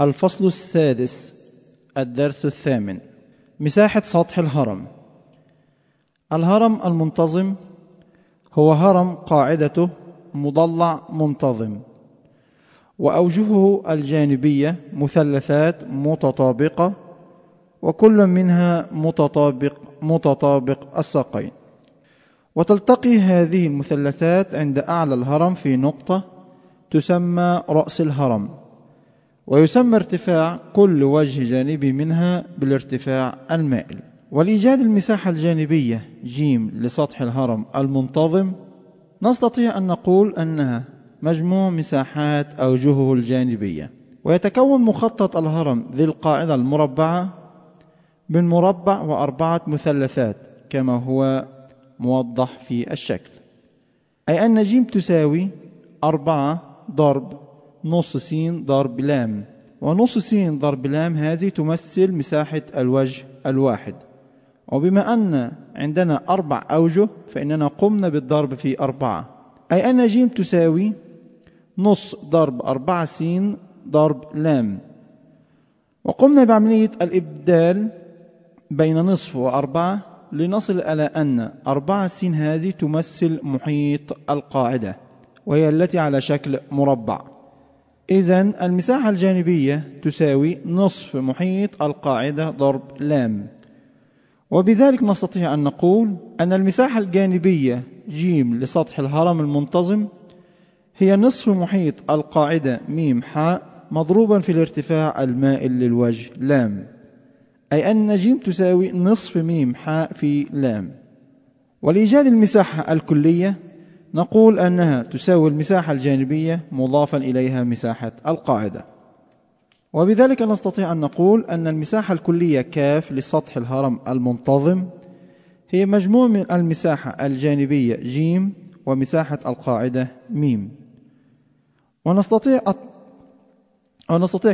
الفصل السادس، الدرس الثامن. مساحة سطح الهرم. الهرم المنتظم هو هرم قاعدته مضلع منتظم، وأوجهه الجانبية مثلثات متطابقة، وكل منها متطابق الساقين، وتلتقي هذه المثلثات عند أعلى الهرم في نقطة تسمى رأس الهرم، ويسمى ارتفاع كل وجه جانبي منها بالارتفاع المائل. ولإيجاد المساحة الجانبية ج لسطح الهرم المنتظم نستطيع أن نقول أنها مجموع مساحات أوجهه الجانبية. ويتكون مخطط الهرم ذي القاعدة المربعة من مربع وأربعة مثلثات كما هو موضح في الشكل، أي أن ج تساوي 4 ضرب نص س ضرب لام، ونص س ضرب لام هذه تمثل مساحة الوجه الواحد. وبما أن عندنا 4 أوجه فإننا قمنا بالضرب في 4، أي أن ج تساوي نص ضرب 4 س ضرب لام، وقمنا بعملية الإبدال بين نصف و4 لنصل إلى أن 4 س هذه تمثل محيط القاعدة، وهي التي على شكل مربع. إذن المساحة الجانبية تساوي نصف محيط القاعدة ضرب لام، وبذلك نستطيع أن نقول أن المساحة الجانبية ج لسطح الهرم المنتظم هي نصف محيط القاعدة م ح مضروبا في الارتفاع المائل للوجه لام، أي أن ج تساوي نصف م ح في لام. ولإيجاد المساحة الكلية نقول أنها تساوي المساحة الجانبية مضافا إليها مساحة القاعدة، وبذلك نستطيع أن نقول أن المساحة الكلية ك لسطح الهرم المنتظم هي مجموع من المساحة الجانبية ج ومساحة القاعدة م. ونستطيع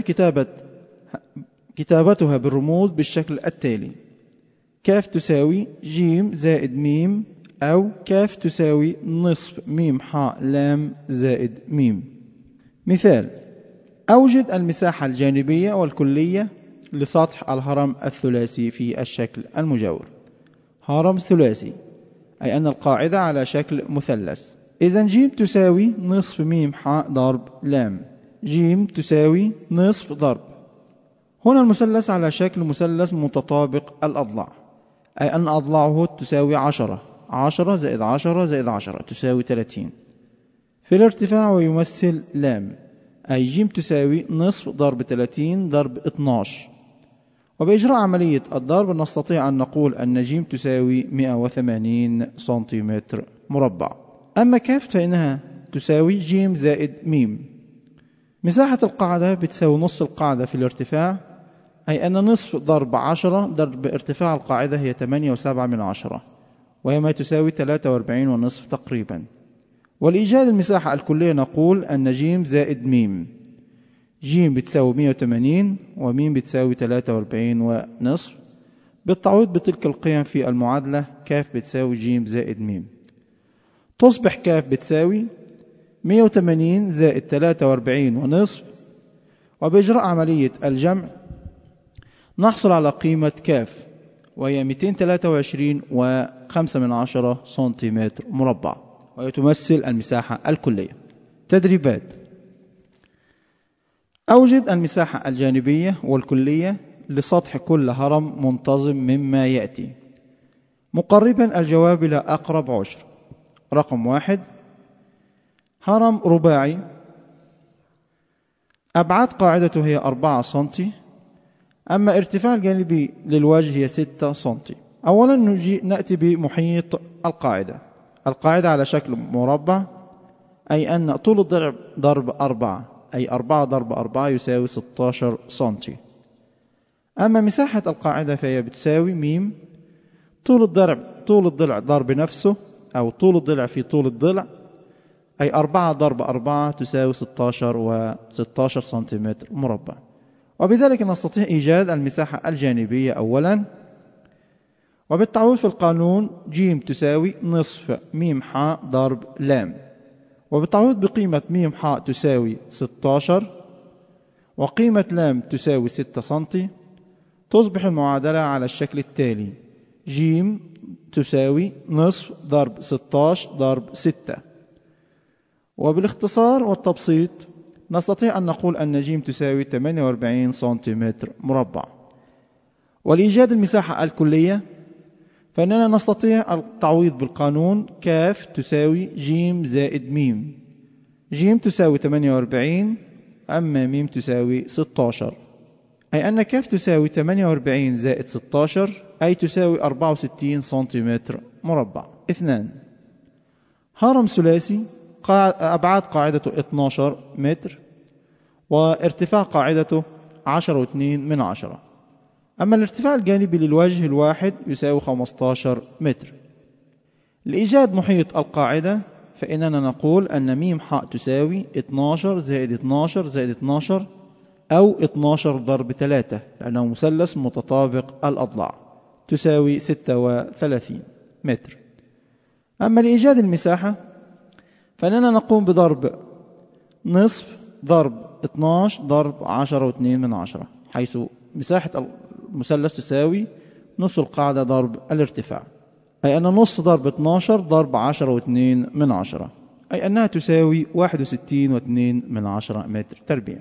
كتابتها بالرموز بالشكل التالي: ك تساوي ج زائد م، أو ك تساوي نصف م ح لام زائد م. مثال: أوجد المساحة الجانبية والكلية لسطح الهرم الثلاثي في الشكل المجاور. هرم ثلاثي أي أن القاعدة على شكل مثلث، إذن ج تساوي نصف م ح ضرب لام، ج تساوي نصف ضرب. هنا المثلث على شكل مثلث متطابق الأضلاع، أي أن أضلاعه تساوي 10 زائد 10 زائد 10 تساوي 30 في الارتفاع، ويمثل لام، أي ج تساوي نصف ضرب 30 ضرب 12. وبإجراء عملية الضرب نستطيع أن نقول أن ج تساوي 180 سنتيمتر مربع. أما ك فإنها تساوي ج زائد م. مساحة القاعدة بتساوي نص القاعدة في الارتفاع، أي أن نصف ضرب 10 ضرب ارتفاع القاعدة هي 8.7، وهي ما تساوي 43.5 تقريبا. ولإيجاد المساحة الكلية نقول أن ج زائد م، ج بتساوي 180 وم بتساوي 43.5. بالتعويض بتلك القيم في المعادلة ك بتساوي ج زائد م، تصبح ك بتساوي 180 زائد 43.5. وبإجراء عملية الجمع نحصل على قيمة ك، وهي 223.5 سنتيمتر مربع، وهي تمثل المساحة الكلية. تدريبات: أوجد المساحة الجانبية والكلية لسطح كل هرم منتظم مما يأتي، مقربا الجواب إلى أقرب عشر. رقم 1: هرم رباعي أبعاد قاعدته هي 4 سنتي، أما ارتفاع الجانبي للوجه هي 6 سنتي. أولا نأتي بمحيط القاعدة. القاعدة على شكل مربع، أي أن طول الضلع ضرب 4، أي 4 ضرب 4 يساوي 16 سنتي. أما مساحة القاعدة فهي بتساوي م طول الضلع ضرب نفسه، أو طول الضلع في طول الضلع، أي 4 ضرب 4 تساوي 16 سنتيمتر مربع. وبذلك نستطيع إيجاد المساحة الجانبية أولا، وبالتعويض في القانون ج تساوي نصف م ح ضرب لام، وبالتعويض بقيمة م ح تساوي 16، وقيمة لام تساوي 6 سنتي، تصبح المعادلة على الشكل التالي: ج تساوي نصف ضرب 16 ضرب 6. وبالاختصار والتبسيط نستطيع أن نقول أن ج تساوي 48 سنتيمتر مربع. ولإيجاد المساحة الكلية فإننا نستطيع التعويض بالقانون ك تساوي ج زائد م. ج تساوي 48 أما م تساوي 16، أي أن ك تساوي 48 زائد 16 أي تساوي 64 سنتيمتر مربع. 2. هرم ثلاثي أبعاد قاعدته 12 متر وارتفاع قاعدته 10.2. أما الارتفاع الجانبي للوجه الواحد يساوي 15 متر. لإيجاد محيط القاعدة فإننا نقول أن م ح تساوي 12 زائد 12 زائد 12 أو 12 ضرب 3 لأنه مثلث متطابق الأضلاع، تساوي 36 متر. أما لإيجاد المساحة فإننا نقوم بضرب نصف ضرب 12 ضرب 10.2، حيث مساحة المثلث تساوي نص القاعدة ضرب الارتفاع، أي أن نص ضرب 12 ضرب 10.2، أي أنها تساوي 61.2 متر تربيع.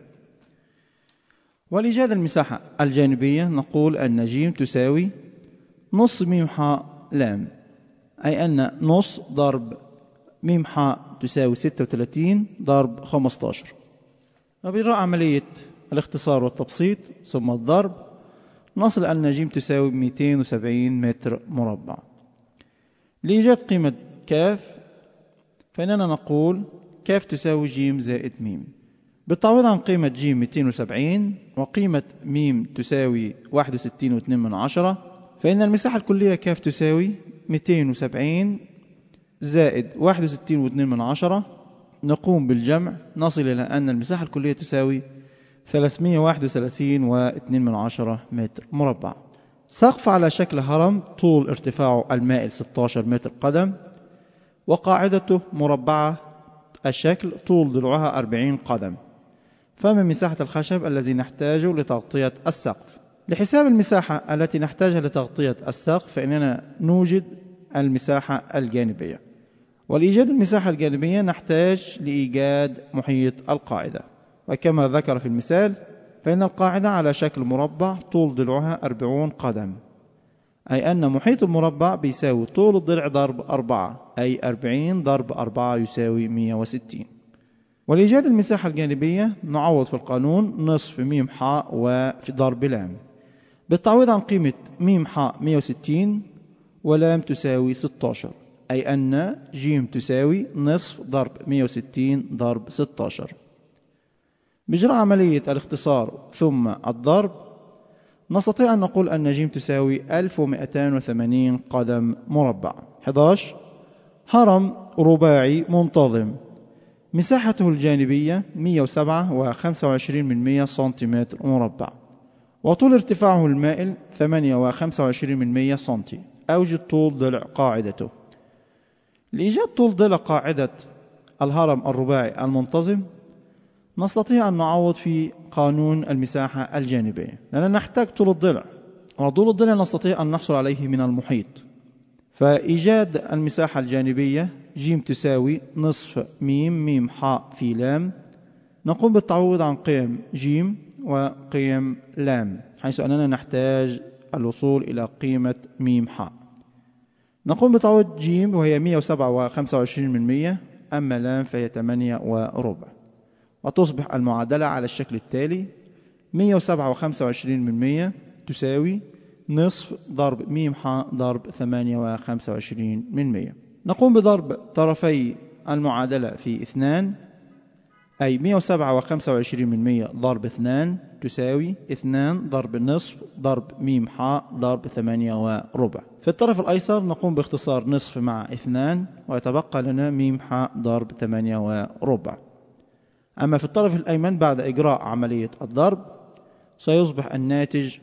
ولإيجاد المساحة الجانبية نقول أن ج تساوي نص م ح لام، أي أن نص ضرب م ح تساوي 36 ضرب 15. وبإجراء عملية الاختصار والتبسيط ثم الضرب نصل أن ج تساوي 270 متر مربع. لإيجاد قيمة ك فإننا نقول ك تساوي ج زائد م. بالتعويض عن قيمة ج 270 وقيمة م تساوي 61.2، فإن المساحة الكلية ك تساوي 270 زائد 61.2. نقوم بالجمع نصل إلى أن المساحة الكلية تساوي 331.2 متر مربع. سقف على شكل هرم طول ارتفاعه المائل 16 متر قدم، وقاعدته مربعة الشكل طول ضلعها 40 قدم. فما مساحة الخشب الذي نحتاجه لتغطية السقف؟ لحساب المساحة التي نحتاجها لتغطية السقف فإننا نوجد المساحة الجانبية. ولإيجاد المساحة الجانبية نحتاج لإيجاد محيط القاعدة، وكما ذكر في المثال فإن القاعدة على شكل مربع طول ضلعها 40 قدم، أي أن محيط المربع بيساوي طول الضلع ضرب 4، أي 40 ضرب 4 يساوي 160. ولإيجاد المساحة الجانبية نعوض في القانون نصف م ح وفي ضرب لام. بالتعويض عن قيمة م ح 160 ولام تساوي 16، أي أن ج تساوي نصف ضرب 160 ضرب 16. بإجراء عملية الاختصار ثم الضرب نستطيع أن نقول أن ج تساوي 1280 قدم مربع. 11. هرم رباعي منتظم مساحته الجانبية 107.25 سنتيمتر مربع، وطول ارتفاعه المائل 8.25 سنتي. أوجد طول ضلع قاعدته. لإيجاد طول ضلع قاعدة الهرم الرباعي المنتظم نستطيع أن نعوض في قانون المساحة الجانبية، لأننا نحتاج طول الضلع، وطول الضلع نستطيع أن نحصل عليه من المحيط. فإيجاد المساحة الجانبية ج تساوي نصف م ح في لام. نقوم بالتعويض عن قيم ج وقيم لام، حيث أننا نحتاج الوصول إلى قيمة م ح. نقوم بتعويض ج وهي 107.25، أما لام فهي 8.25، وتصبح المعادلة على الشكل التالي: 107.25 تساوي نصف ضرب م ح ضرب 8.25. نقوم بضرب طرفي المعادلة في 2، أي 107.25 ضرب 2 تساوي 2 ضرب نصف ضرب م ح ضرب 8.25. في الطرف الأيسر نقوم باختصار نصف مع 2، ويتبقى لنا م ح ضرب 8.25. أما في الطرف الأيمن بعد إجراء عملية الضرب سيصبح الناتج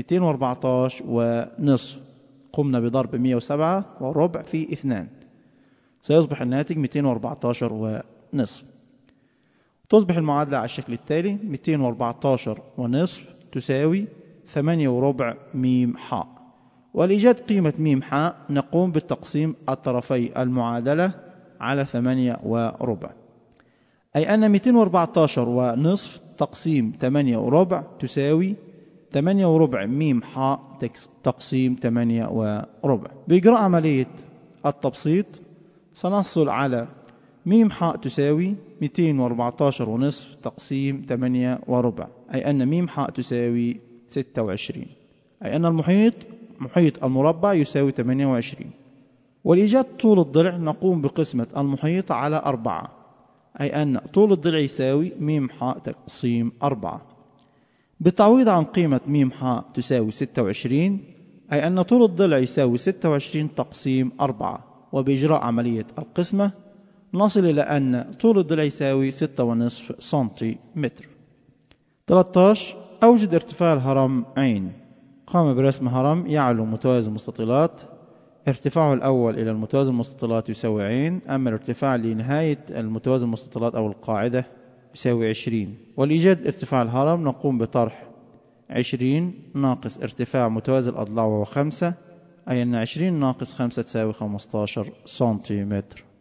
214.5. قمنا بضرب 107.25 في 2، سيصبح الناتج 214.5. تصبح المعادلة على الشكل التالي: 214.5 تساوي 8 ميم حاء. ولإيجاد قيمة ميم حاء نقوم بالتقسيم الطرفي المعادلة على 8 أي أن 214.5 تقسيم 8 تساوي 8 ميم حاء تقسيم 8 بإجراء عملية التبسيط سنحصل على ميم حاء تساوي 214.5 تقسيم 8 أي أن ميم حاء تساوي 26، أي أن محيط المربع يساوي 28. ولإيجاد طول الضلع نقوم بقسمة المحيط على 4، أي أن طول الضلع يساوي ميم حاء تقسيم 4. بالتعويض عن قيمة ميم حاء تساوي 26، أي أن طول الضلع يساوي 26 تقسيم 4، وبإجراء عملية القسمة نصل إلى أن طول الضلع يساوي 6.5 سنتيمتر. 13. أوجد ارتفاع الهرم عين. قام برسم هرم يعلو متوازي المستطيلات، ارتفاعه الأول إلى المتوازي المستطيلات يساوي عين، أما الارتفاع لنهاية المتوازي المستطيلات أو القاعدة يساوي 20. ولإيجاد ارتفاع الهرم نقوم بطرح 20 ناقص ارتفاع متوازي الأضلاع وهو 5، أي أن 20 ناقص 5 تساوي 15 سنتيمتر.